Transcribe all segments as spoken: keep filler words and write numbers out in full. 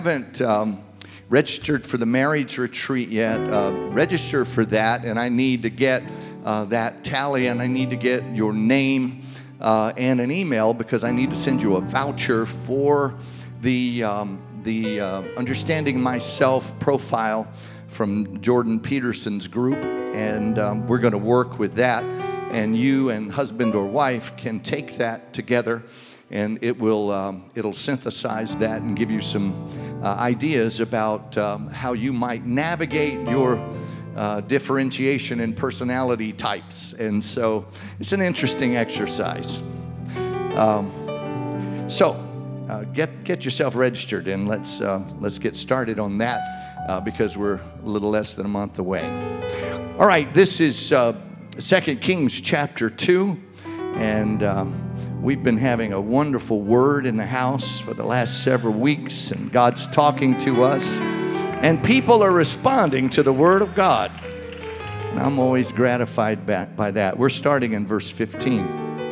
haven't um, registered for the marriage retreat yet, uh, register for that, and I need to get uh, that tally, and I need to get your name uh, and an email because I need to send you a voucher for the um, the uh, Understanding Myself profile from Jordan Peterson's group, and um, we're going to work with that, and you and husband or wife can take that together. And it will um, it'll synthesize that and give you some uh, ideas about um, how you might navigate your uh, differentiation in personality types. And so it's an interesting exercise. Um, so uh, get get yourself registered, and let's uh, let's get started on that uh, because we're a little less than a month away. All right, this is uh, Second Kings chapter two, and. Um, We've been having a wonderful word in the house for the last several weeks, and God's talking to us, and people are responding to the word of God. And I'm always gratified by that. We're starting in verse fifteen.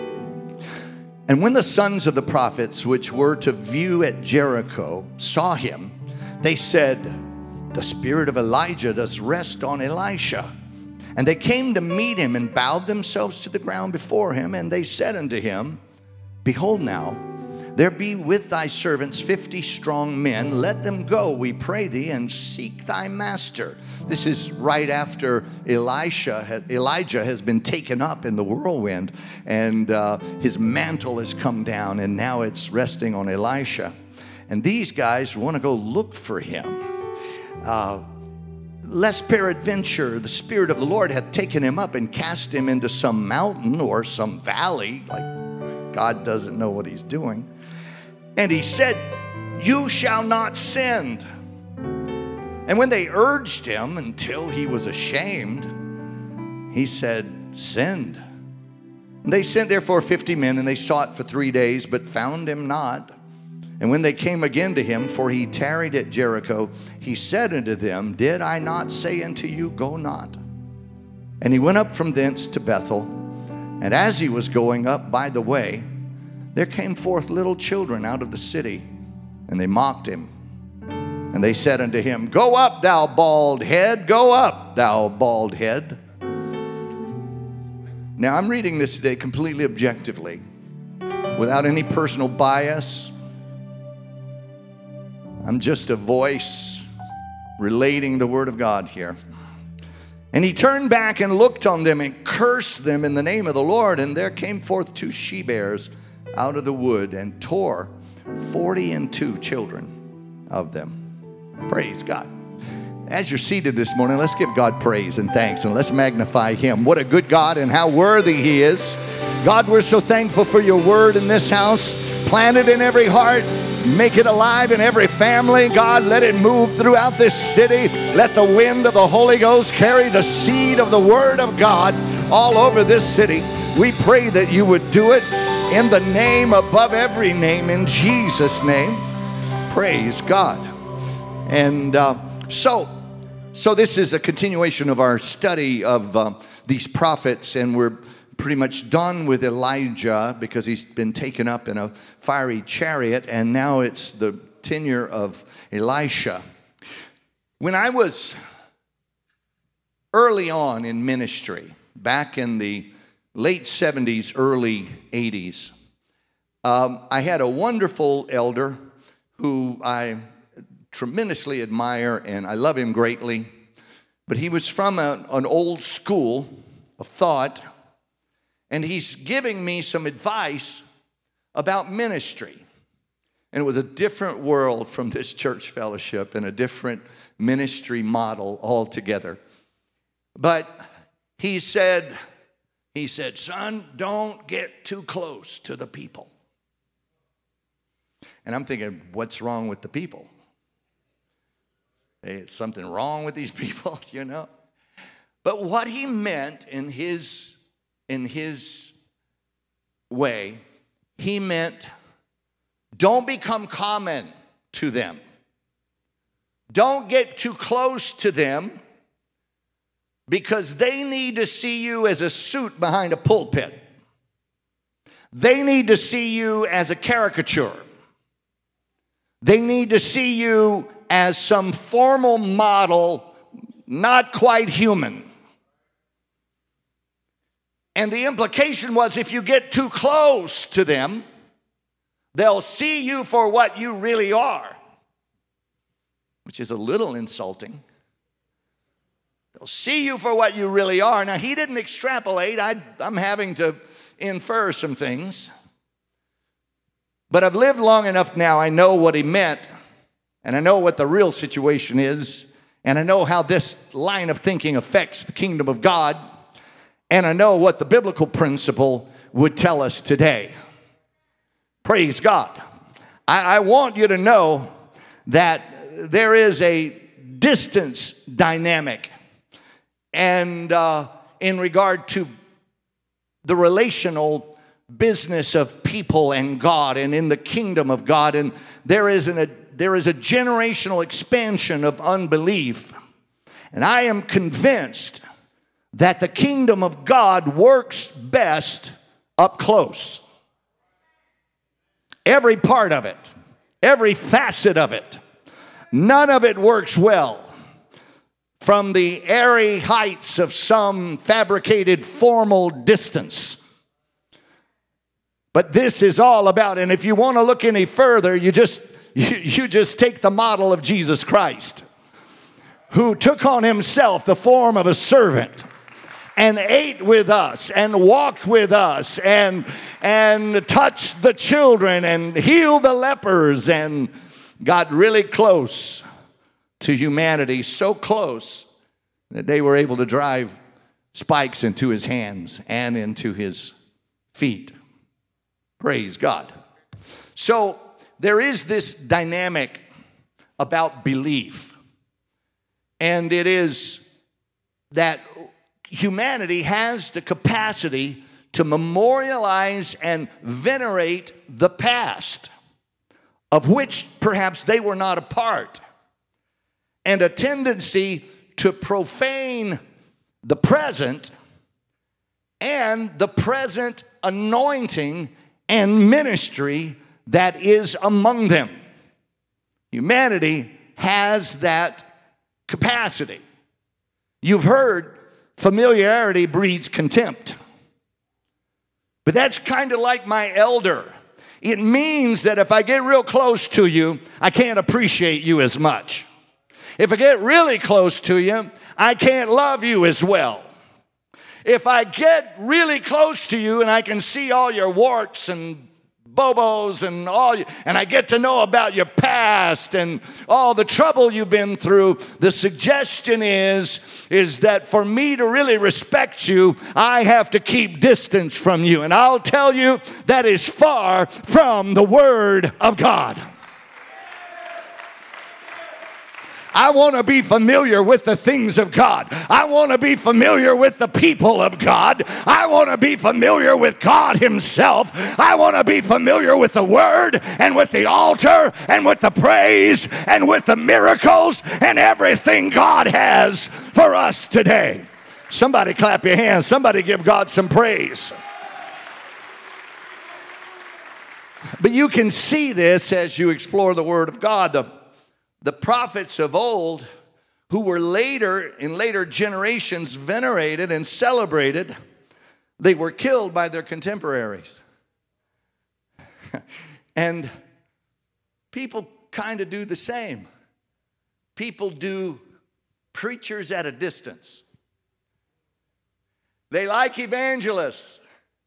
And when the sons of the prophets, which were to view at Jericho, saw him, they said, "The spirit of Elijah does rest on Elisha." And they came to meet him and bowed themselves to the ground before him, and they said unto him, "Behold now, there be with thy servants fifty strong men. Let them go, we pray thee, and seek thy master." This is right after Elisha, Elijah has been taken up in the whirlwind, and uh, his mantle has come down, and now it's resting on Elisha. And these guys want to go look for him. Uh, Lest peradventure the Spirit of the Lord hath taken him up and cast him into some mountain or some valley, like God doesn't know what he's doing. And he said, "You shall not send." And when they urged him until he was ashamed, he said, "Send." And they sent therefore fifty men, and they sought for three days, but found him not. And when they came again to him, for he tarried at Jericho, he said unto them, "Did I not say unto you, go not?" And he went up from thence to Bethel. And as he was going up by the way, there came forth little children out of the city, and they mocked him. And they said unto him, "Go up, thou bald head, go up, thou bald head." Now I'm reading this today completely objectively, without any personal bias. I'm just a voice relating the word of God here. And he turned back and looked on them and cursed them in the name of the Lord. And there came forth two she-bears out of the wood and tore forty and two children of them. Praise God. As you're seated this morning, let's give God praise and thanks, and let's magnify him. What a good God and how worthy he is. God, we're so thankful for your word in this house. Plant it in every heart. Make it alive in every family. God, let it move throughout this city. Let the wind of the Holy Ghost carry the seed of the Word of God all over this city. We pray that you would do it in the name above every name, in Jesus' name. Praise God. And uh, so, so this is a continuation of our study of uh, these prophets, and we're pretty much done with Elijah because he's been taken up in a fiery chariot, and now it's the tenure of Elisha. When I was early on in ministry, back in the late seventies, early eighties, um, I had a wonderful elder who I tremendously admire, and I love him greatly. But he was from a, an old school of thought, and he's giving me some advice about ministry. And it was a different world from this church fellowship and a different ministry model altogether. But he said, he said, "Son, don't get too close to the people." And I'm thinking, what's wrong with the people? Hey, it's something wrong with these people, you know? But what he meant in his In his way, he meant, don't become common to them. Don't get too close to them, because they need to see you as a suit behind a pulpit. They need to see you as a caricature. They need to see you as some formal model, not quite human. And the implication was if you get too close to them, they'll see you for what you really are, which is a little insulting. They'll see you for what you really are. Now, he didn't extrapolate. I, I'm having to infer some things. But I've lived long enough now, I know what he meant, and I know what the real situation is, and I know how this line of thinking affects the kingdom of God, and I know what the biblical principle would tell us today. Praise God. I, I want you to know that there is a distance dynamic and uh, in regard to the relational business of people and God and in the kingdom of God. And there is, an, a, there is a generational expansion of unbelief. And I am convinced that the kingdom of God works best up close. Every part of it, every facet of it, none of it works well from the airy heights of some fabricated formal distance. But this is all about, and if you want to look any further, you just you, you just take the model of Jesus Christ, who took on himself the form of a servant and ate with us and walked with us and, and touched the children and healed the lepers and got really close to humanity, so close that they were able to drive spikes into his hands and into his feet. Praise God. So there is this dynamic about belief, and it is that humanity has the capacity to memorialize and venerate the past, of which perhaps they were not a part, and a tendency to profane the present and the present anointing and ministry that is among them. Humanity has that capacity. You've heard familiarity breeds contempt. But that's kind of like my elder. It means that if I get real close to you, I can't appreciate you as much. If I get really close to you, I can't love you as well. If I get really close to you and I can see all your warts and bobos and all, and I get to know about your past and all the trouble you've been through, the suggestion is, is that for me to really respect you, I have to keep distance from you. And I'll tell you, that is far from the Word of God. I want to be familiar with the things of God. I want to be familiar with the people of God. I want to be familiar with God himself. I want to be familiar with the Word and with the altar and with the praise and with the miracles and everything God has for us today. Somebody clap your hands. Somebody give God some praise. But you can see this as you explore the Word of God. The The prophets of old, who were later, in later generations, venerated and celebrated, they were killed by their contemporaries. And people kind of do the same. People do preachers at a distance. They like evangelists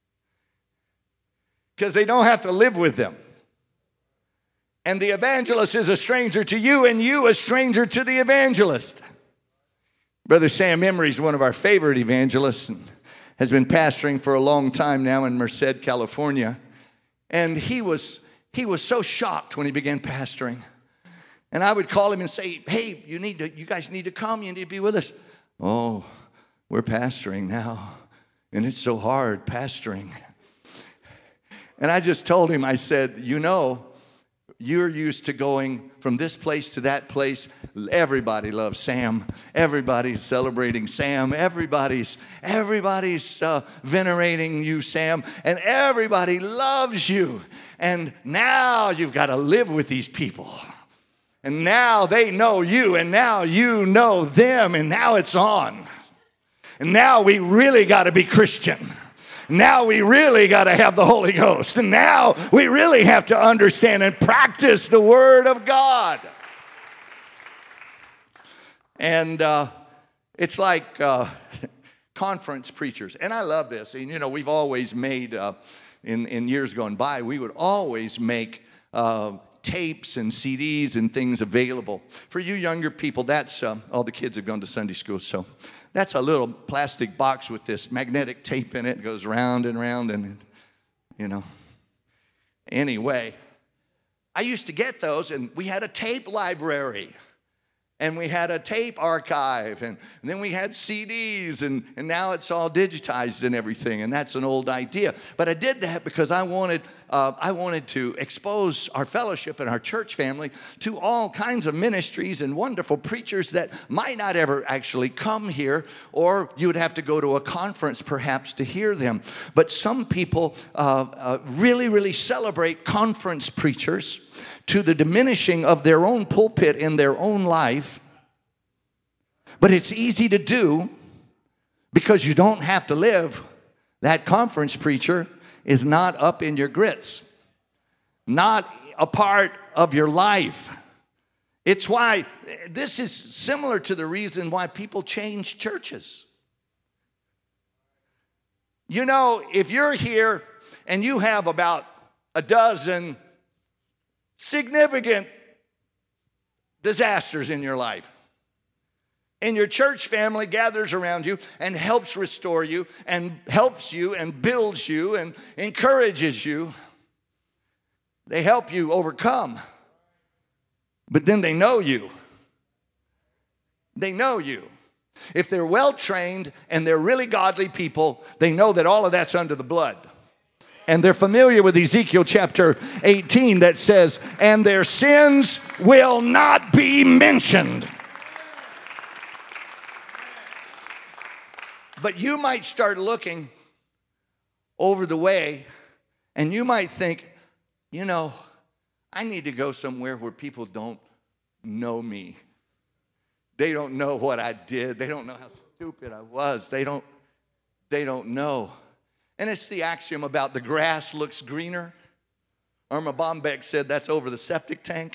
because they don't have to live with them. And the evangelist is a stranger to you, and you a stranger to the evangelist. Brother Sam Emery is one of our favorite evangelists and has been pastoring for a long time now in Merced, California. And he was, he was so shocked when he began pastoring. And I would call him and say, hey, you need to, you guys need to come. You need to be with us. Oh, we're pastoring now, and it's so hard pastoring. And I just told him, I said, you know, you're used to going from this place to that place. Everybody loves Sam. Everybody's celebrating Sam. Everybody's everybody's uh, venerating you, Sam. And everybody loves you. And now you've got to live with these people. And now they know you. And now you know them. And now it's on. And now we really got to be Christian. Now we really got to have the Holy Ghost. And now we really have to understand and practice the Word of God. And uh, it's like uh, conference preachers. And I love this. And, you know, we've always made, uh, in, in years gone by, we would always make uh, tapes and C Ds and things available. For you younger people, that's, uh, all the kids have gone to Sunday school, so that's a little plastic box with this magnetic tape in it. It goes round and round and, you know. Anyway, I used to get those, and we had a tape library. And we had a tape archive, and, and then we had C Ds, and, and now it's all digitized and everything, and that's an old idea. But I did that because I wanted, uh, I wanted to expose our fellowship and our church family to all kinds of ministries and wonderful preachers that might not ever actually come here, or you would have to go to a conference perhaps to hear them. But some people uh, uh, really, really celebrate conference preachers to the diminishing of their own pulpit in their own life. But it's easy to do because you don't have to live. That conference preacher is not up in your grits, not a part of your life. It's why this is similar to the reason why people change churches. You know, if you're here and you have about a dozen significant disasters in your life, and your church family gathers around you and helps restore you and helps you and builds you and encourages you, they help you overcome. But then they know you. They know you. If they're well trained and they're really godly people, they know that all of that's under the blood. And they're familiar with Ezekiel chapter eighteen that says, and their sins will not be mentioned. But you might start looking over the way, and you might think, you know, I need to go somewhere where people don't know me. They don't know what I did. They don't know how stupid I was. They don't, they don't know. And it's the axiom about the grass looks greener. Irma Bombeck said that's over the septic tank.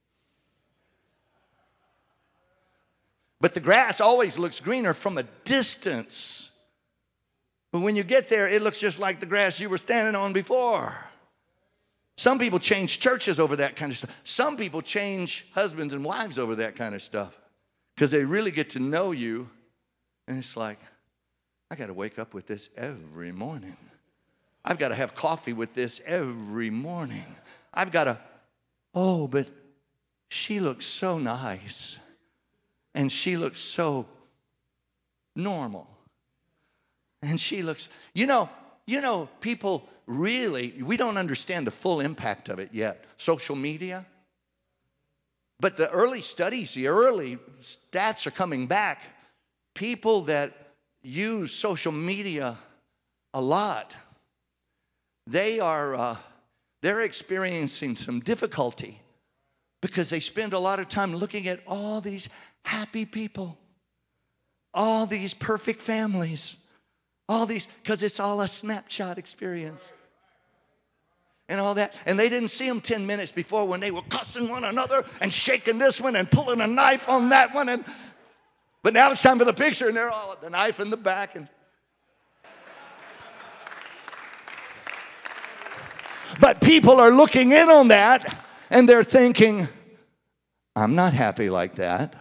But the grass always looks greener from a distance. But when you get there, it looks just like the grass you were standing on before. Some people change churches over that kind of stuff. Some people change husbands and wives over that kind of stuff because they really get to know you. And it's like, I got to wake up with this every morning. I've got to have coffee with this every morning. I've got to, oh, but she looks so nice. And she looks so normal. And she looks, you know, you know, people really, we don't understand the full impact of it yet. Social media. But the early studies, the early stats are coming back. People that use social media a lot, they are uh, they're experiencing some difficulty because they spend a lot of time looking at all these happy people, all these perfect families, all these, because it's all a snapshot experience and all that. And they didn't see them ten minutes before when they were cussing one another and shaking this one and pulling a knife on that one. And but now it's time for the picture, and they're all the knife in the back. And but people are looking in on that, and they're thinking, I'm not happy like that.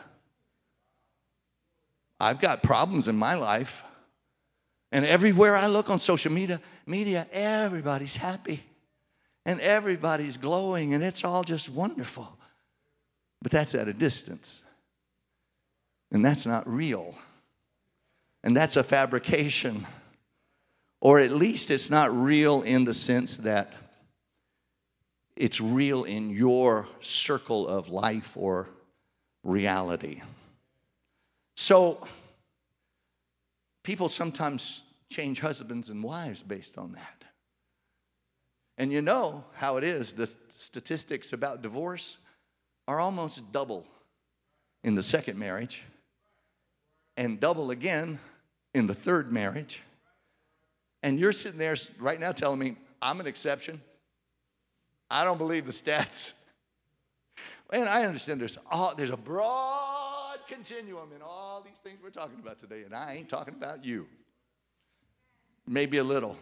I've got problems in my life. And everywhere I look on social media, media, everybody's happy. And everybody's glowing, and it's all just wonderful. But that's at a distance. And that's not real. And that's a fabrication. Or at least it's not real in the sense that it's real in your circle of life or reality. So, people sometimes change husbands and wives based on that. And you know how it is. The statistics about divorce are almost double in the second marriage and double again in the third marriage. And you're sitting there right now telling me, I'm an exception. I don't believe the stats. And I understand there's, all, there's a broad continuum in all these things we're talking about today, and I ain't talking about you. Maybe a little.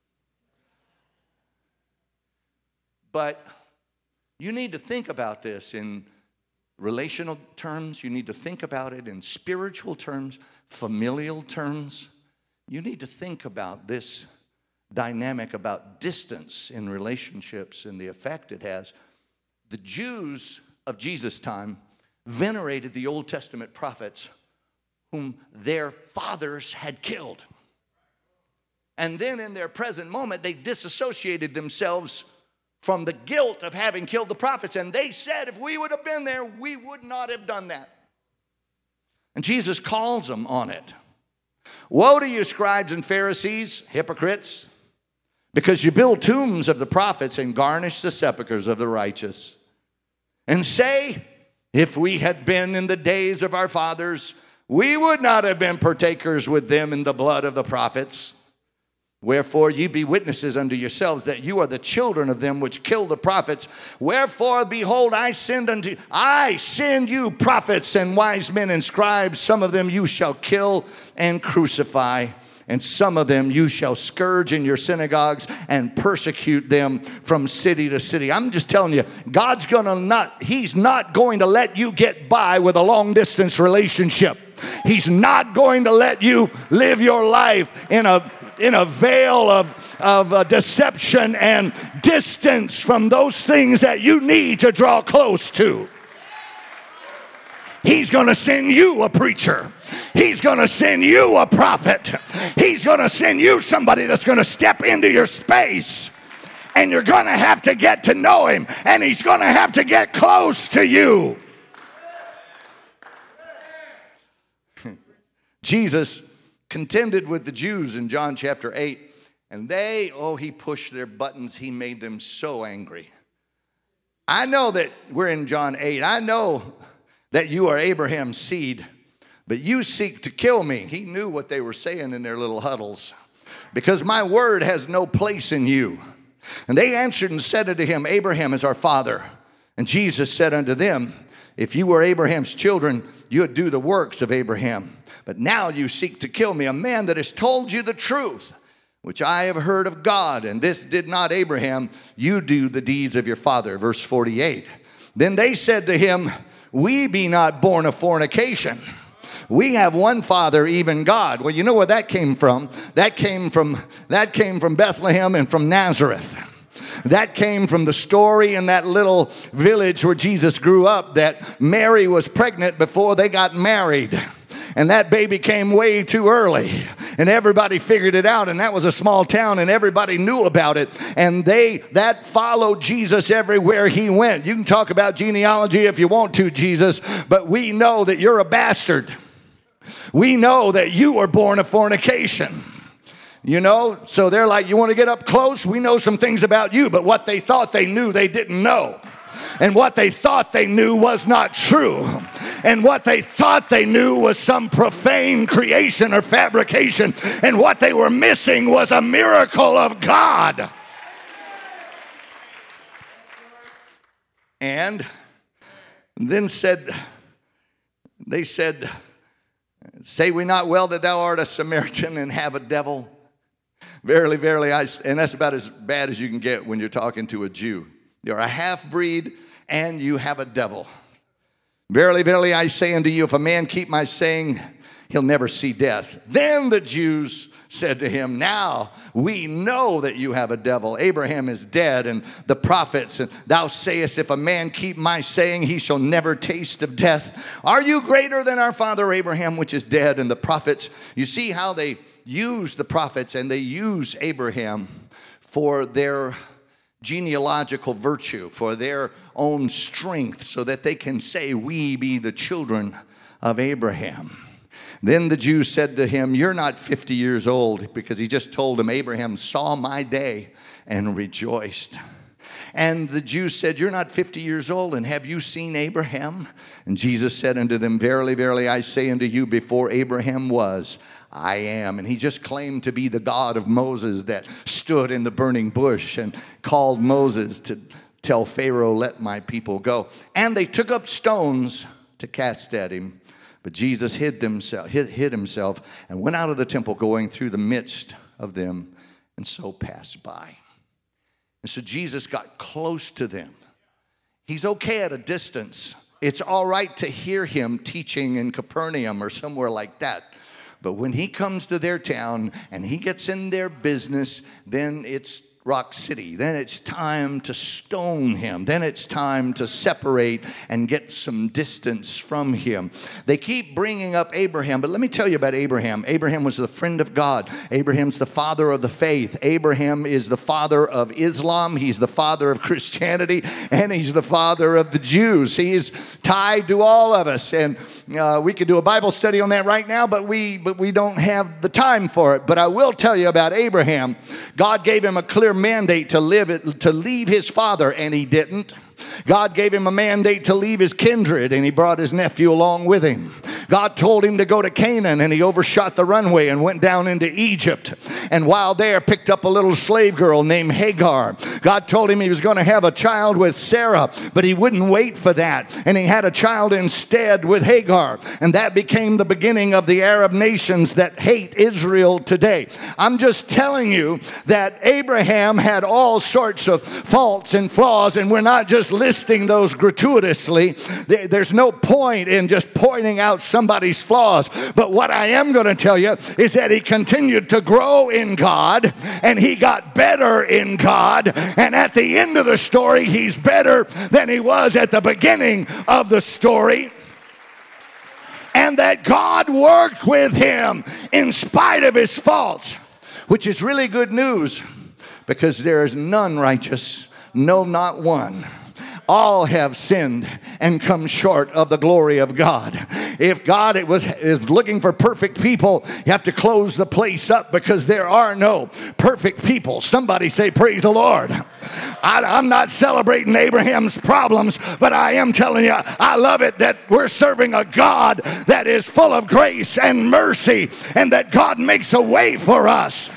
But you need to think about this in relational terms. You need to think about it in spiritual terms, familial terms. You need to think about this dynamic about distance in relationships and the effect it has. The Jews of Jesus' time venerated the Old Testament prophets whom their fathers had killed. And then in their present moment, they disassociated themselves from the guilt of having killed the prophets. And they said, if we would have been there, we would not have done that. And Jesus calls them on it. Woe to you, scribes and Pharisees, hypocrites, because you build tombs of the prophets and garnish the sepulchres of the righteous. And say, if we had been in the days of our fathers, we would not have been partakers with them in the blood of the prophets. Wherefore ye be witnesses unto yourselves that you are the children of them which killed the prophets. Wherefore, behold, I send unto I send you prophets and wise men and scribes. Some of them you shall kill and crucify, and some of them you shall scourge in your synagogues and persecute them from city to city. I'm just telling you, God's gonna not, He's not going to let you get by with a long distance relationship. He's not going to let you live your life in a in a veil of, of uh, deception and distance from those things that you need to draw close to. He's going to send you a preacher. He's going to send you a prophet. He's going to send you somebody that's going to step into your space. And you're going to have to get to know him. And he's going to have to get close to you. Jesus contended with the Jews in John chapter eight. And they, oh, he pushed their buttons. He made them so angry. I know that we're in John eight. I know that you are Abraham's seed, but you seek to kill me. He knew what they were saying in their little huddles. Because my word has no place in you. And they answered and said unto him, Abraham is our father. And Jesus said unto them, if you were Abraham's children, you would do the works of Abraham. But now you seek to kill me, a man that has told you the truth, which I have heard of God. And this did not Abraham. You do the deeds of your father. Verse forty-eight. Then they said to him, we be not born of fornication. We have one Father, even God. Well, you know where that came from? That came from, that came from Bethlehem and from Nazareth. That came from the story in that little village where Jesus grew up, that Mary was pregnant before they got married. And that baby came way too early. And everybody figured it out. And that was a small town. And everybody knew about it. And they that followed Jesus everywhere he went. You can talk about genealogy if you want to, Jesus. But we know that you're a bastard. We know that you were born of fornication. You know, so they're like, you want to get up close? We know some things about you. But what they thought they knew, they didn't know. And what they thought they knew was not true. And what they thought they knew was some profane creation or fabrication. And what they were missing was a miracle of God. And then said, they said, say we not well that thou art a Samaritan and have a devil? Verily, verily, I, and that's about as bad as you can get when you're talking to a Jew. You're a half-breed and you have a devil. Verily, verily, I say unto you, if a man keep my saying, he'll never see death. Then the Jews said to him, now we know that you have a devil. Abraham is dead, and the prophets, and thou sayest, if a man keep my saying, he shall never taste of death. Are you greater than our father Abraham, which is dead? And the prophets, you see how they use the prophets and they use Abraham for their genealogical virtue, for their own strength, so that they can say, we be the children of Abraham. Then the Jews said to him, you're not fifty years old, because he just told them, Abraham saw my day and rejoiced. And the Jews said, you're not fifty years old, and have you seen Abraham? And Jesus said unto them, verily, verily, I say unto you, before Abraham was, I am. And he just claimed to be the God of Moses that stood in the burning bush and called Moses to tell Pharaoh, let my people go. And they took up stones to cast at him. But Jesus hid himself, hid, hid himself and went out of the temple, going through the midst of them, and so passed by. And so Jesus got close to them. He's okay at a distance. It's all right to hear him teaching in Capernaum or somewhere like that. But when he comes to their town and he gets in their business, then it's Rock City. Then it's time to stone him. Then it's time to separate and get some distance from him. They keep bringing up Abraham, but let me tell you about Abraham. Abraham was the friend of God. Abraham's the father of the faith. Abraham is the father of Islam. He's the father of Christianity, and he's the father of the Jews. He is tied to all of us, and uh, we could do a Bible study on that right now, but we but we don't have the time for it. But I will tell you about Abraham. God gave him a clear mandate to live it, to leave his father, and he didn't. God gave him a mandate to leave his kindred, and he brought his nephew along with him. God told him to go to Canaan, and he overshot the runway and went down into Egypt. And while there, picked up a little slave girl named Hagar. God told him he was going to have a child with Sarah, but he wouldn't wait for that. And he had a child instead with Hagar. And that became the beginning of the Arab nations that hate Israel today. I'm just telling you that Abraham had all sorts of faults and flaws, and we're not just listing those gratuitously. There's no point in just pointing out somebody's flaws. But what I am going to tell you is that he continued to grow in God, and he got better in God. And at the end of the story, he's better than he was at the beginning of the story. And that God worked with him in spite of his faults, which is really good news, because there is none righteous, no, not one. All have sinned and come short of the glory of God. If God it was, is looking for perfect people, you have to close the place up, because there are no perfect people. Somebody say, praise the Lord. I, I'm not celebrating Abraham's problems, but I am telling you, I love it that we're serving a God that is full of grace and mercy, and that God makes a way for us.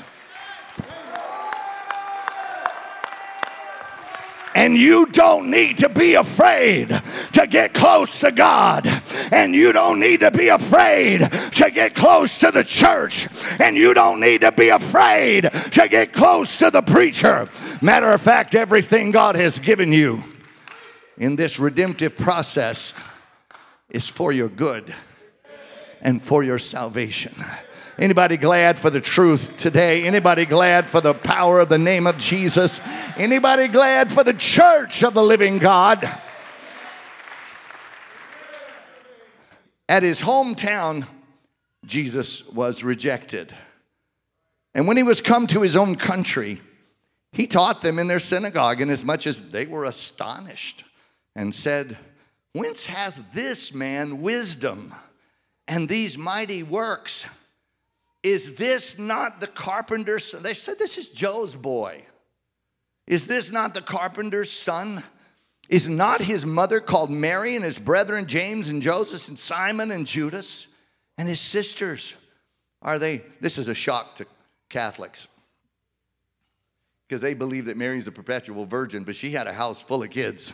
And you don't need to be afraid to get close to God. And you don't need to be afraid to get close to the church. And you don't need to be afraid to get close to the preacher. Matter of fact, everything God has given you in this redemptive process is for your good and for your salvation. Anybody glad for the truth today? Anybody glad for the power of the name of Jesus? Anybody glad for the church of the living God? At his hometown, Jesus was rejected. And when he was come to his own country, he taught them in their synagogue, inasmuch as they were astonished, and said, whence hath this man wisdom and these mighty works? Is this not the carpenter's son? They said, this is Joe's boy. Is this not the carpenter's son? Is not his mother called Mary, and his brethren James and Joseph and Simon and Judas? And his sisters, are they? This is a shock to Catholics, because they believe that Mary's a perpetual virgin, but she had a house full of kids.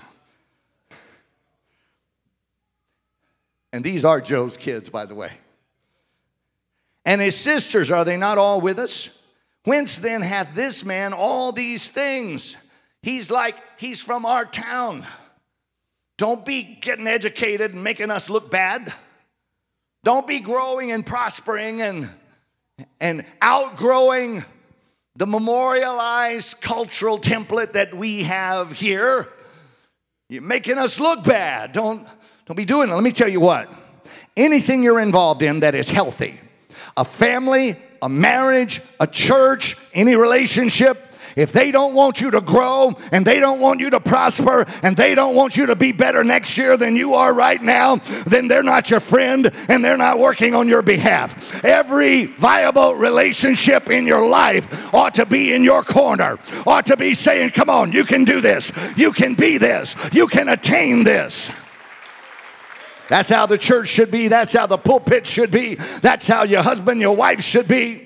And these are Joe's kids, by the way. And his sisters, are they not all with us? Whence then hath this man all these things? He's like, he's from our town. Don't be getting educated and making us look bad. Don't be growing and prospering and, and outgrowing the memorialized cultural template that we have here. You're making us look bad. Don't, don't be doing it. Let me tell you what. Anything you're involved in that is healthy, a family, a marriage, a church, any relationship, if they don't want you to grow and they don't want you to prosper and they don't want you to be better next year than you are right now, then they're not your friend and they're not working on your behalf. Every viable relationship in your life ought to be in your corner, ought to be saying, come on, you can do this, you can be this, you can attain this. That's how the church should be. That's how the pulpit should be. That's how your husband, your wife should be.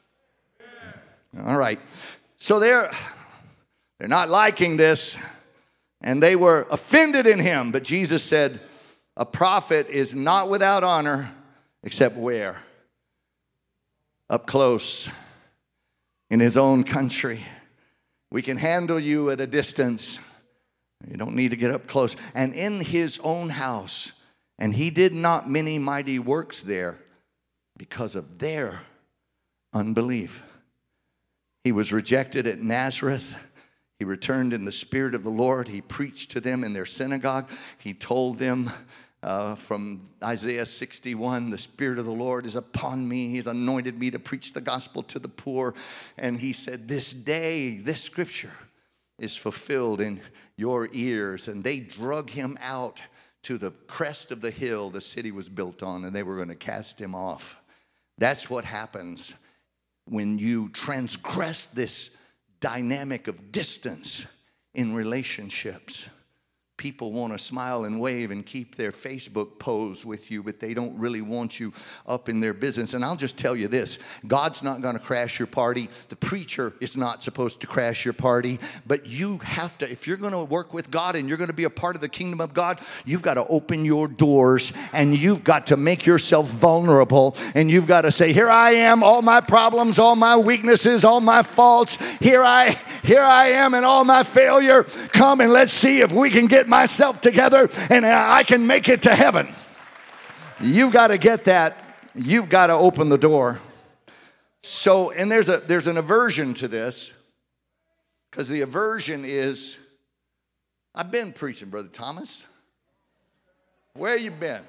All right. So they're, they're not liking this, and they were offended in him. But Jesus said, a prophet is not without honor, except where? Up close, in his own country. We can handle you at a distance. You don't need to get up close. And in his own house. And he did not many mighty works there because of their unbelief. He was rejected at Nazareth. He returned in the Spirit of the Lord. He preached to them in their synagogue. He told them uh, from Isaiah sixty-one, the Spirit of the Lord is upon me. He's anointed me to preach the gospel to the poor. And he said, this day, this scripture is fulfilled in your ears. And they drug him out to the crest of the hill the city was built on, and they were going to cast him off. That's what happens when you transgress this dynamic of distance in relationships. People want to smile and wave and keep their Facebook pose with you, but they don't really want you up in their business. And I'll just tell you this, God's not going to crash your party. The preacher is not supposed to crash your party. But you have to, if you're going to work with God and you're going to be a part of the kingdom of God, you've got to open your doors and you've got to make yourself vulnerable. And you've got to say, here I am, all my problems, all my weaknesses, all my faults. Here I, here I am in all my failure. Come and let's see if we can get myself together and I can make it to heaven. You've got to get that. You've got to open the door. So, and there's a there's an aversion to this, because the aversion is, I've been preaching, Brother Thomas. Where you been?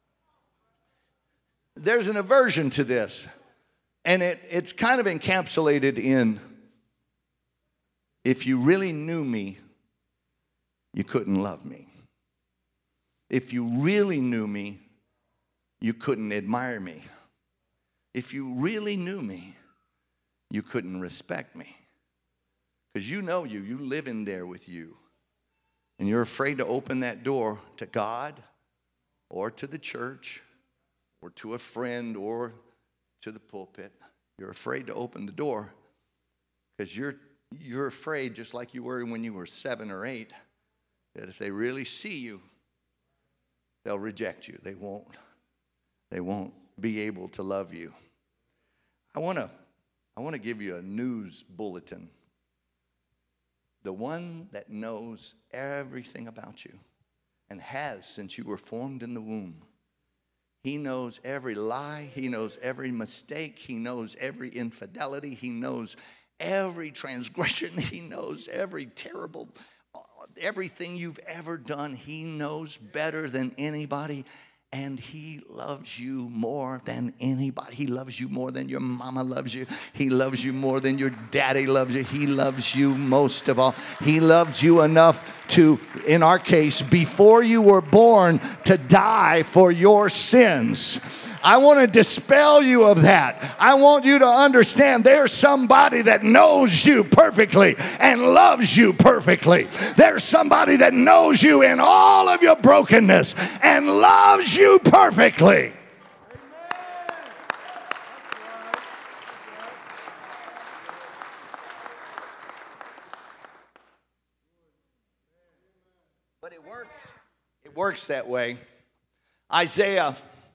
There's an aversion to this, and it it's kind of encapsulated in, if you really knew me, you couldn't love me. If you really knew me, you couldn't admire me. If you really knew me, you couldn't respect me. Because you know you, you live in there with you. And you're afraid to open that door to God or to the church or to a friend or to the pulpit. You're afraid to open the door because you're, you're afraid, just like you were when you were seven or eight, that if they really see you, they'll reject you. They won't. They won't be able to love you. I want to I want to give you a news bulletin. The one that knows everything about you and has since you were formed in the womb. He knows every lie. He knows every mistake. He knows every infidelity. He knows every transgression. He knows every terrible everything you've ever done. He knows better than anybody, and he loves you more than anybody. He loves you more than your mama loves you. He loves you more than your daddy loves you. He loves you most of all. He loved you enough to, in our case, before you were born, to die for your sins. I want to dispel you of that. I want you to understand there's somebody that knows you perfectly and loves you perfectly. There's somebody that knows you in all of your brokenness and loves you perfectly. But it works. It works that way. Isaiah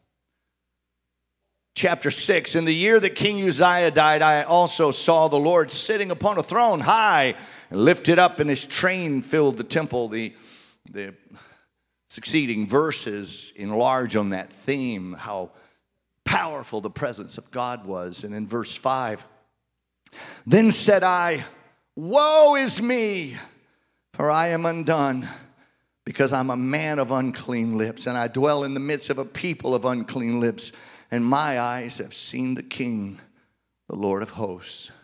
Chapter six, in the year that King Uzziah died, I also saw the Lord sitting upon a throne high and lifted up, and his train filled the temple. The, the succeeding verses enlarge on that theme, how powerful the presence of God was. And in verse five, then said I, woe is me, for I am undone, because I'm a man of unclean lips, and I dwell in the midst of a people of unclean lips. And my eyes have seen the King, the Lord of hosts.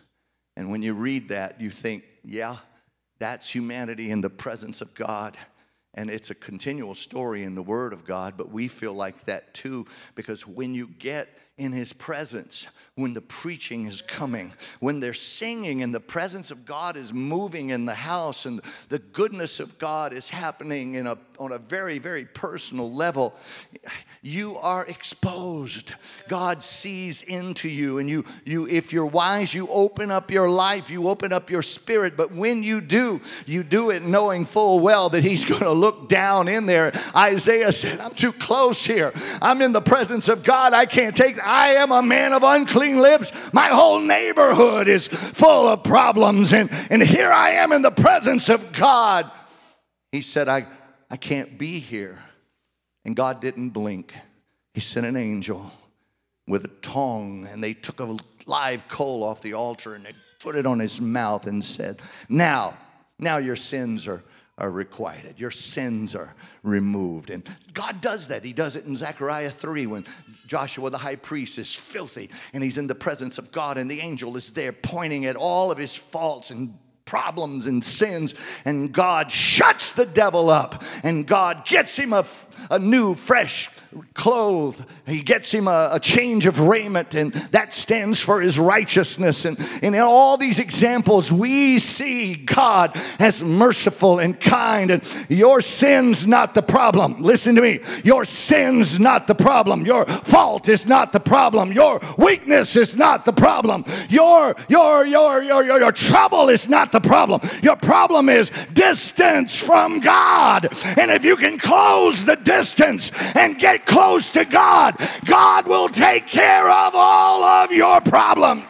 And when you read that, you think, yeah, that's humanity in the presence of God. And it's a continual story in the Word of God, but we feel like that too, because when you get in His presence, when the preaching is coming, when they're singing and the presence of God is moving in the house and the goodness of God is happening in a, on a very, very personal level, you are exposed. God sees into you, and you, you, if you're wise, you open up your life, you open up your spirit, but when you do, you do it knowing full well that He's going to look down in there. Isaiah said, I'm too close here. I'm in the presence of God. I can't take it. I am a man of unclean lips. My whole neighborhood is full of problems. And, and here I am in the presence of God. He said, I, I can't be here. And God didn't blink. He sent an angel with a tongue, and they took a live coal off the altar and they put it on his mouth and said, now, now your sins are are requited. Your sins are removed. And God does that. He does it in Zechariah three when Joshua the high priest is filthy and he's in the presence of God, and the angel is there pointing at all of his faults and problems and sins, and God shuts the devil up, and God gets him a, a new fresh clothes. He gets him a, a change of raiment, and that stands for his righteousness. And, and in all these examples, we see God as merciful and kind. And your sin's not the problem. Listen to me. Your sin's not the problem. Your fault is not the problem. Your weakness is not the problem. Your, your, your, your, your, your trouble is not the problem. Your problem is distance from God. And if you can close the distance and get close to God, God will take care of all of your problems.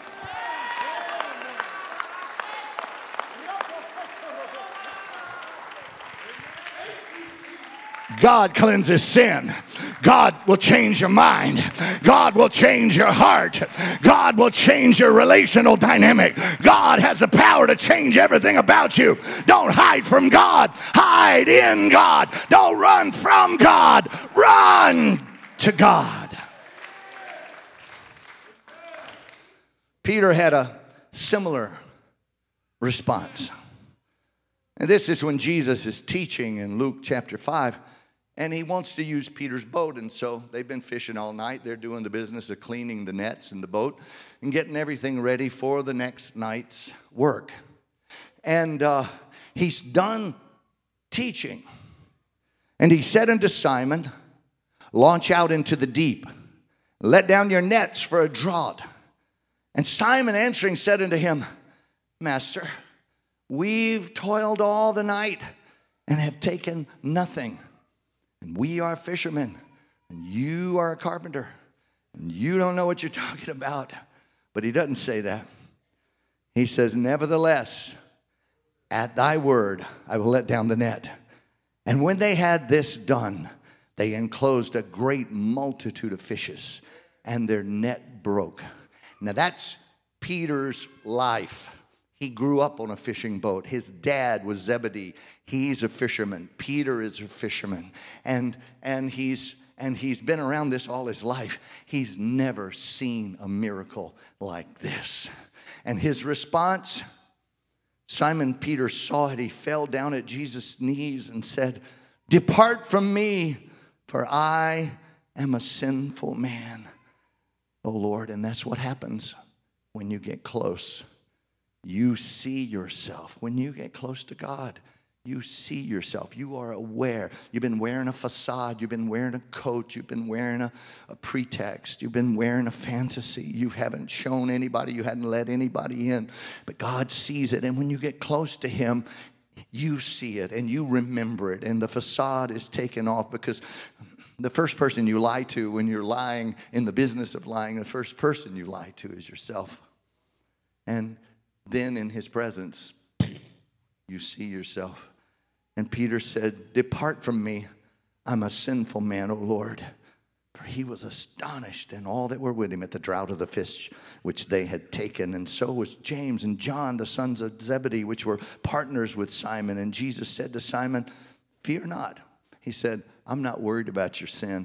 God cleanses sin. God will change your mind. God will change your heart. God will change your relational dynamic. God has the power to change everything about you. Don't hide from God. Hide in God. Don't run from God. Run to God. Peter had a similar response. And this is when Jesus is teaching in Luke chapter five. And he wants to use Peter's boat. And so they've been fishing all night. They're doing the business of cleaning the nets in the boat and getting everything ready for the next night's work. And uh, he's done teaching. And he said unto Simon, launch out into the deep. Let down your nets for a draught. And Simon answering said unto him, Master, we've toiled all the night and have taken nothing. And we are fishermen, and you are a carpenter, and you don't know what you're talking about. But he doesn't say that. He says, nevertheless, at thy word, I will let down the net. And when they had this done, they enclosed a great multitude of fishes, and their net broke. Now that's Peter's life. He grew up on a fishing boat. His dad was Zebedee. He's a fisherman. Peter is a fisherman. And, and, he's, and he's been around this all his life. He's never seen a miracle like this. And his response, Simon Peter saw it. He fell down at Jesus' knees and said, depart from me, for I am a sinful man, O Lord. And that's what happens when you get close. You see yourself. When you get close to God, you see yourself. You are aware. You've been wearing a facade. You've been wearing a coat. You've been wearing a, a pretext. You've been wearing a fantasy. You haven't shown anybody. You hadn't let anybody in. But God sees it. And when you get close to Him, you see it and you remember it. And the facade is taken off, because the first person you lie to when you're lying in the business of lying, the first person you lie to is yourself. And then in His presence, you see yourself. And Peter said, depart from me. I'm a sinful man, O Lord. For he was astonished, and all that were with him, at the draught of the fish which they had taken. And so was James and John, the sons of Zebedee, which were partners with Simon. And Jesus said to Simon, fear not. He said, I'm not worried about your sin.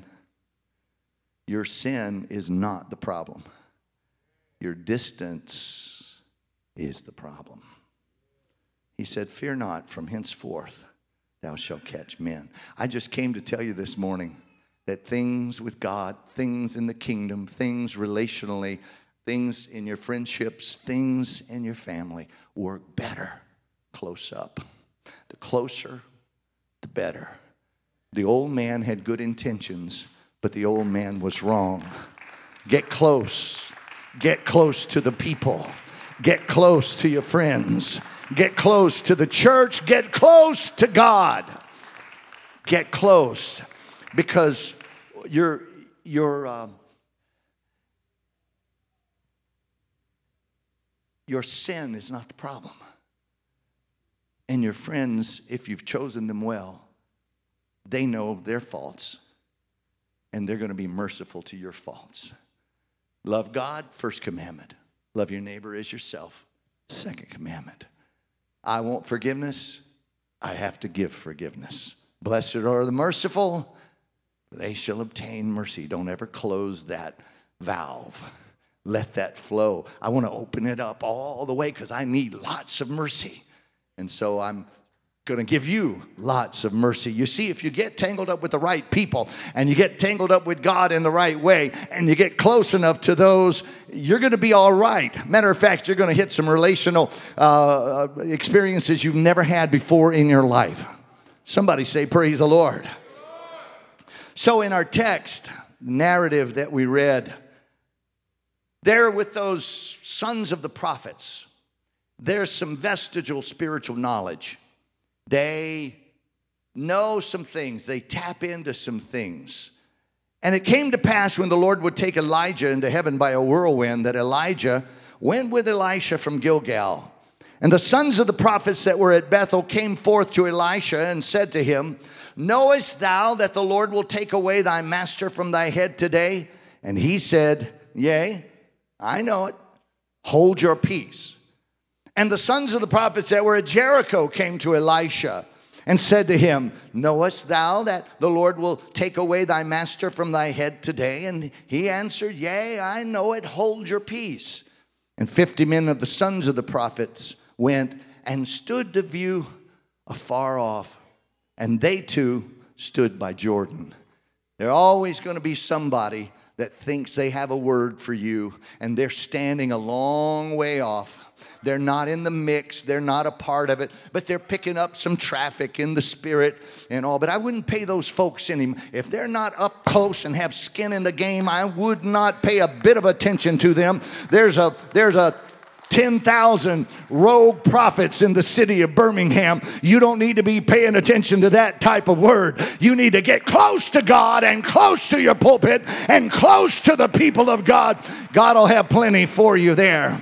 Your sin is not the problem. Your distance is the problem. He said, fear not, from henceforth thou shalt catch men. I just came to tell you this morning that things with God, things in the kingdom, things relationally, things in your friendships, things in your family work better close up. The closer, the better. The old man had good intentions, but the old man was wrong. Get close. Get close to the people. Get close to your friends. Get close to the church. Get close to God. Get close, because your your uh, your sin is not the problem, and your friends, if you've chosen them well, they know their faults, and they're going to be merciful to your faults. Love God, first commandment. Love your neighbor as yourself, second commandment. I want forgiveness. I have to give forgiveness. Blessed are the merciful, for they shall obtain mercy. Don't ever close that valve. Let that flow. I want to open it up all the way because I need lots of mercy. And so I'm going to give you lots of mercy. You see, if you get tangled up with the right people and you get tangled up with God in the right way and you get close enough to those, you're going to be all right. Matter of fact, you're going to hit some relational uh, experiences you've never had before in your life. Somebody say, praise the Lord. So in our text narrative that we read, there with those sons of the prophets, there's some vestigial spiritual knowledge. They know some things. They tap into some things. And it came to pass when the Lord would take Elijah into heaven by a whirlwind that Elijah went with Elisha from Gilgal. And the sons of the prophets that were at Bethel came forth to Elisha and said to him, knowest thou that the Lord will take away thy master from thy head today? And he said, yea, I know it. Hold your peace. And the sons of the prophets that were at Jericho came to Elisha and said to him, knowest thou that the Lord will take away thy master from thy head today? And he answered, yea, I know it. Hold your peace. And fifty men of the sons of the prophets went and stood to view afar off. And they too stood by Jordan. There's always going to be somebody that thinks they have a word for you, and they're standing a long way off. They're not in the mix. They're not a part of it, but they're picking up some traffic in the spirit and all. But I wouldn't pay those folks any. If they're not up close and have skin in the game, I would not pay a bit of attention to them. There's a, there's a, ten thousand rogue prophets in the city of Birmingham. You don't need to be paying attention to that type of word. You need to get close to God and close to your pulpit and close to the people of God. God will have plenty for you there.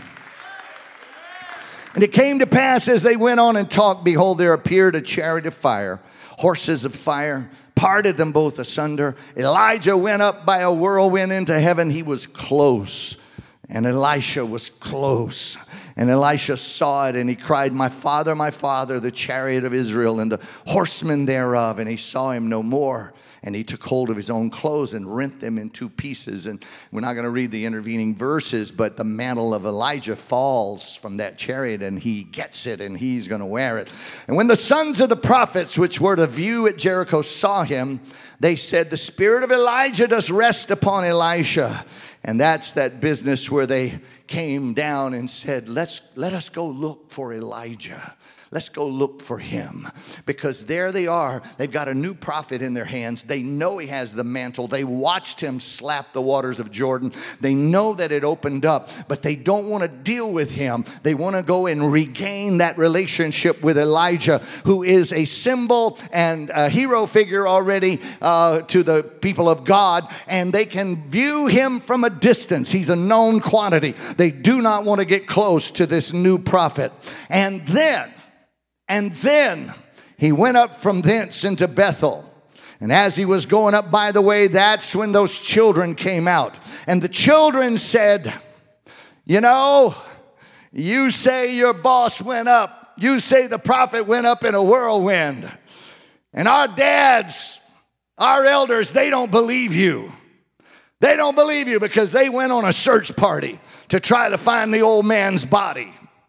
And it came to pass as they went on and talked, behold, there appeared a chariot of fire, horses of fire, parted them both asunder. Elijah went up by a whirlwind into heaven. He was close. And Elisha was close. And Elisha saw it, and he cried, my father, my father, the chariot of Israel and the horsemen thereof. And he saw him no more. And he took hold of his own clothes and rent them in two pieces. And we're not going to read the intervening verses, but the mantle of Elijah falls from that chariot, and he gets it, and he's going to wear it. And when the sons of the prophets, which were to view at Jericho, saw him, they said, the spirit of Elijah does rest upon Elisha. And that's that business where they came down and said, Let's let us go look for Elijah. Let's go look for him. Because there they are. They've got a new prophet in their hands. They know he has the mantle. They watched him slap the waters of Jordan. They know that it opened up, but they don't want to deal with him. They want to go and regain that relationship with Elijah, who is a symbol and a hero figure already uh, to the people of God. And they can view him from a distance. He's a known quantity. They do not want to get close to this new prophet. And then And then he went up from thence into Bethel. And as he was going up by the way, that's when those children came out. And the children said, you know, you say your boss went up. You say the prophet went up in a whirlwind. And our dads, our elders, they don't believe you. They don't believe you because they went on a search party to try to find the old man's body.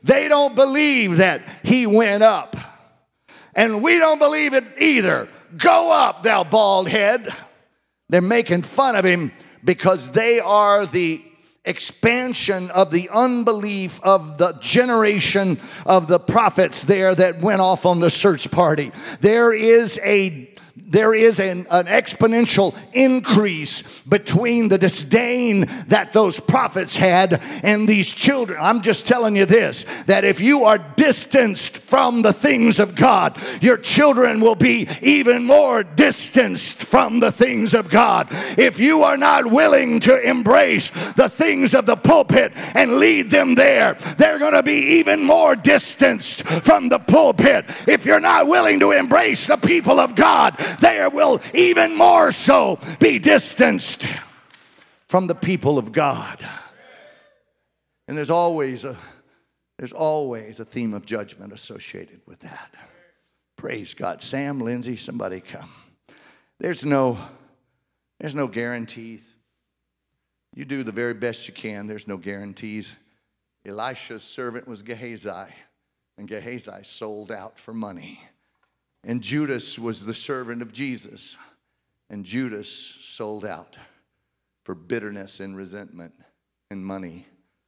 They don't believe that he went up. And we don't believe it either. Go up, thou bald head. They're making fun of him because they are the expansion of the unbelief of the generation of the prophets there that went off on the search party. There is a There is an, an exponential increase between the disdain that those prophets had and these children. I'm just telling you this, that if you are distanced from the things of God, your children will be even more distanced from the things of God. If you are not willing to embrace the things of the pulpit and lead them there, they're going to be even more distanced from the pulpit. If you're not willing to embrace the people of God, they will even more so be distanced from the people of God. And there's always a there's always a theme of judgment associated with that. Praise God. Sam, Lindsay, somebody come. There's no there's no guarantees. You do the very best you can. There's no guarantees. Elisha's servant was Gehazi, and Gehazi sold out for money. And Judas was the servant of Jesus. And Judas sold out for bitterness and resentment and money.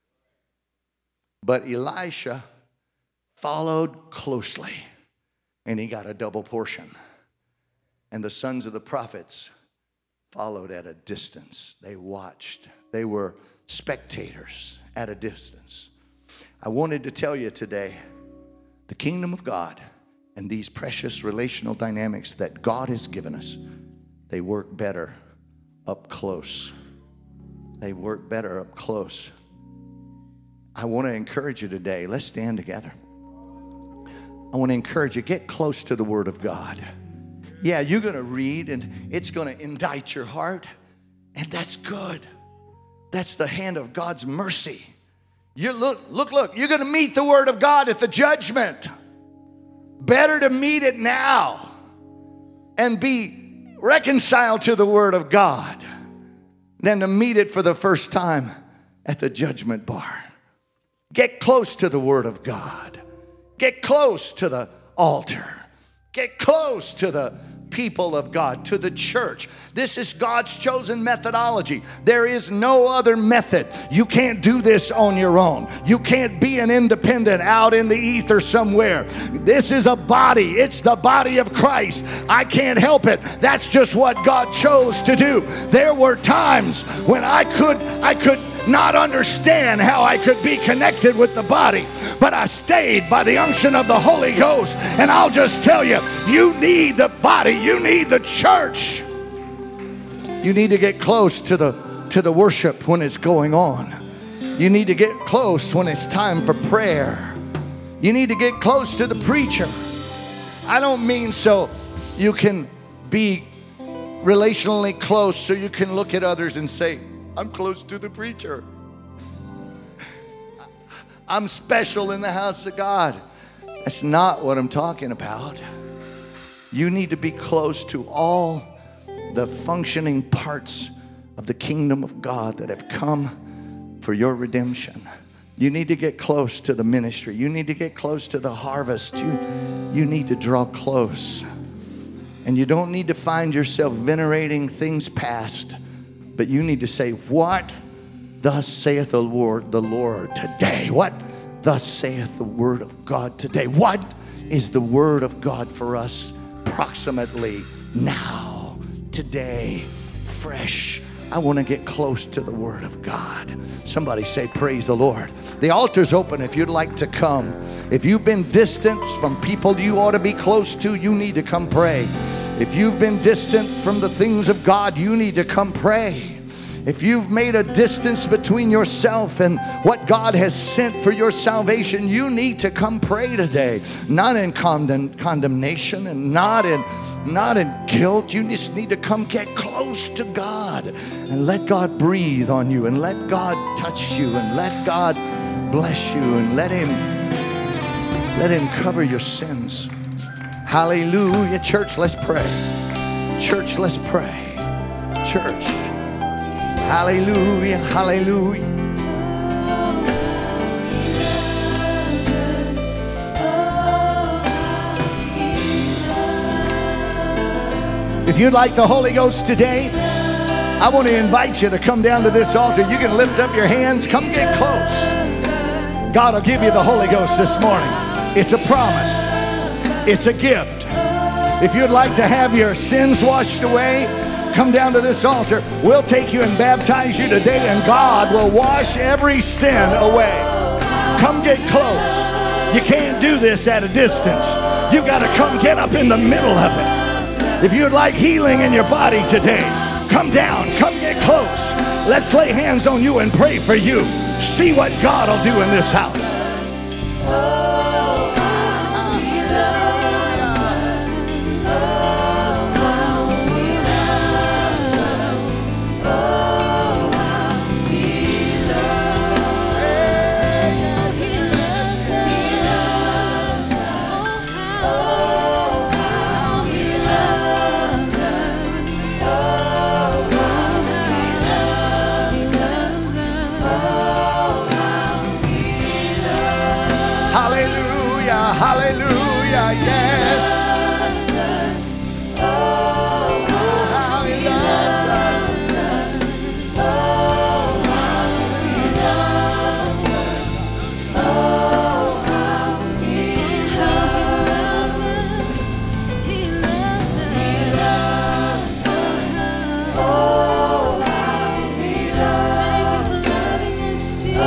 But Elisha followed closely. And he got a double portion. And the sons of the prophets followed at a distance. They watched. They were spectators at a distance. I wanted to tell you today, the kingdom of God and these precious relational dynamics that God has given us, they work better up close. They work better up close. I want to encourage you today. Let's stand together. I want to encourage you, get close to the Word of God. Yeah, you're going to read and it's going to indict your heart, and that's good. That's the hand of God's mercy. You look, look, look, you're going to meet the Word of God at the judgment. Better to meet it now and be reconciled to the Word of God than to meet it for the first time at the judgment bar. Get close to the Word of God. Get close to the altar. Get close to the people of God, to the church. This is God's chosen methodology. There is no other method. You can't do this on your own. You can't be an independent out in the ether somewhere. This is a body. It's the body of Christ. I can't help it. That's just what God chose to do. There were times when I could, I could not understand how I could be connected with the body, but I stayed by the unction of the Holy Ghost. And I'll just tell you, you need the body, you need the church. You need to get close to the to the worship when it's going on. You need to get close when it's time for prayer. You need to get close to the preacher. I don't mean so you can be relationally close so you can look at others and say, I'm close to the preacher. I'm special in the house of God. That's not what I'm talking about. You need to be close to all the functioning parts of the kingdom of God that have come for your redemption. You need to get close to the ministry. You need to get close to the harvest. You, you need to draw close. And you don't need to find yourself venerating things past, but you need to say, what thus saith the Lord, the Lord today? What thus saith the word of God today? What is the word of God for us approximately now, today, fresh? I want to get close to the word of God. Somebody say, praise the Lord. The altar's open if you'd like to come. If you've been distant from people you ought to be close to, you need to come pray. If you've been distant from the things of God, you need to come pray. If you've made a distance between yourself and what God has sent for your salvation, you need to come pray today. Not in condemn, condemnation and not in, not in guilt. You just need to come get close to God and let God breathe on you and let God touch you and let God bless you and let Him, let Him cover your sins. Hallelujah. Church, let's pray. Church, let's pray. Church. Hallelujah. Hallelujah. If you'd like the Holy Ghost today, I want to invite you to come down to this altar. You can lift up your hands. Come get close. God will give you the Holy Ghost this morning. It's a promise. It's a gift. If you'd like to have your sins washed away, come down to this altar. We'll take you and baptize you today, and God will wash every sin away. Come get close. You can't do this at a distance. You've got to come get up in the middle of it. If you'd like healing in your body today, come down, come get close. Let's lay hands on you and pray for you. See what God will do in this house. Hallelujah, yes. Oh, how he loves us. Oh, how he loves us. Oh, how he loves us. He loves us. He loves us. Oh, how he loves us. Oh,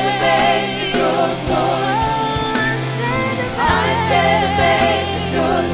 I stand amazed at your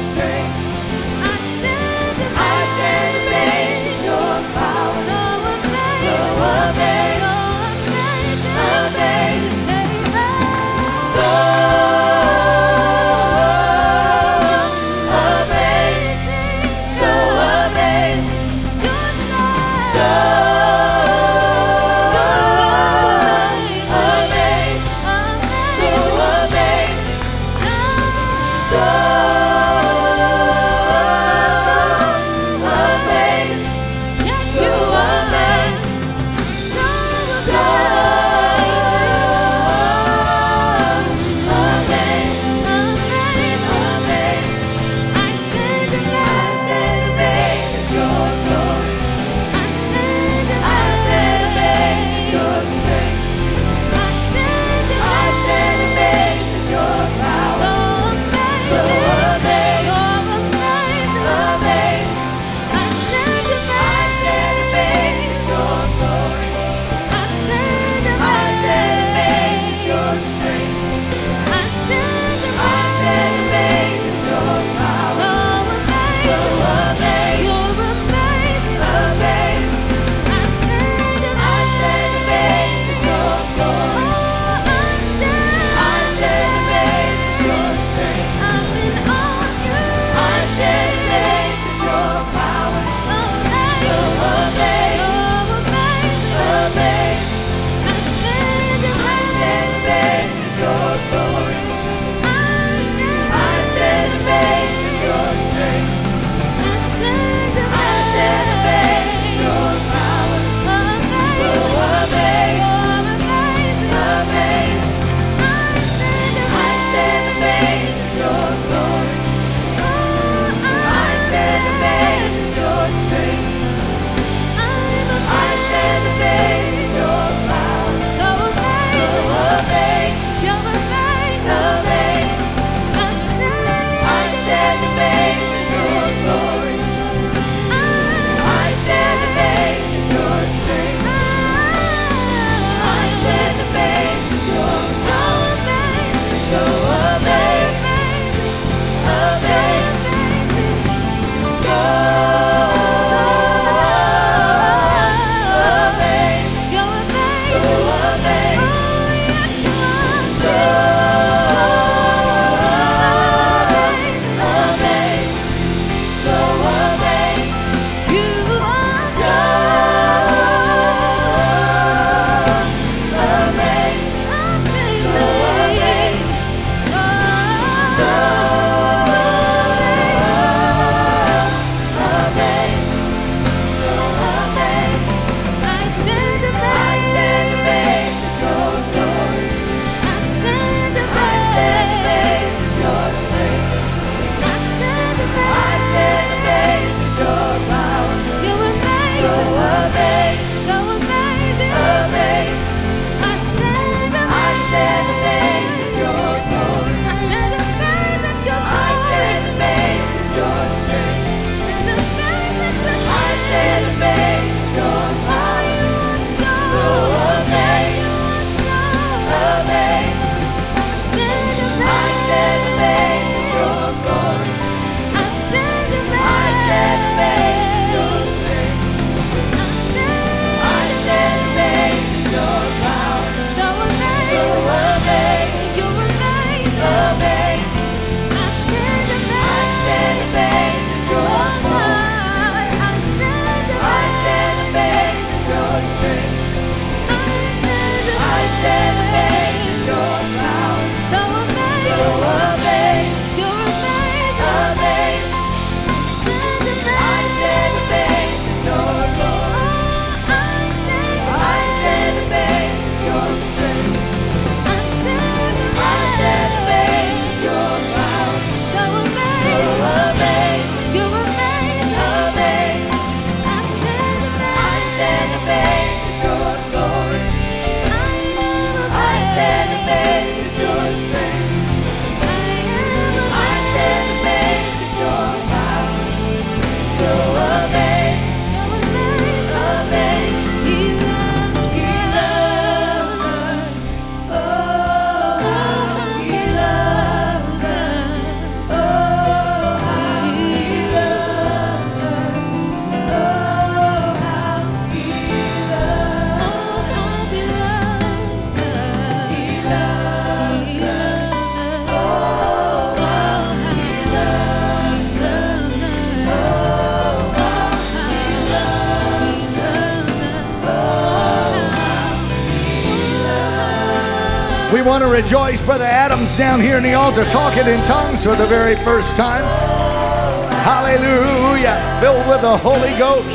We want to rejoice. Brother Adam's down here in the altar talking in tongues for the very first time. Hallelujah. Filled with the Holy Ghost.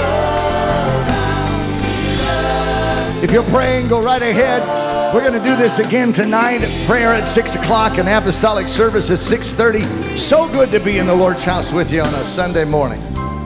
If you're praying, go right ahead. We're going to do this again tonight. Prayer at six o'clock and apostolic service at six thirty. So good to be in the Lord's house with you on a Sunday morning.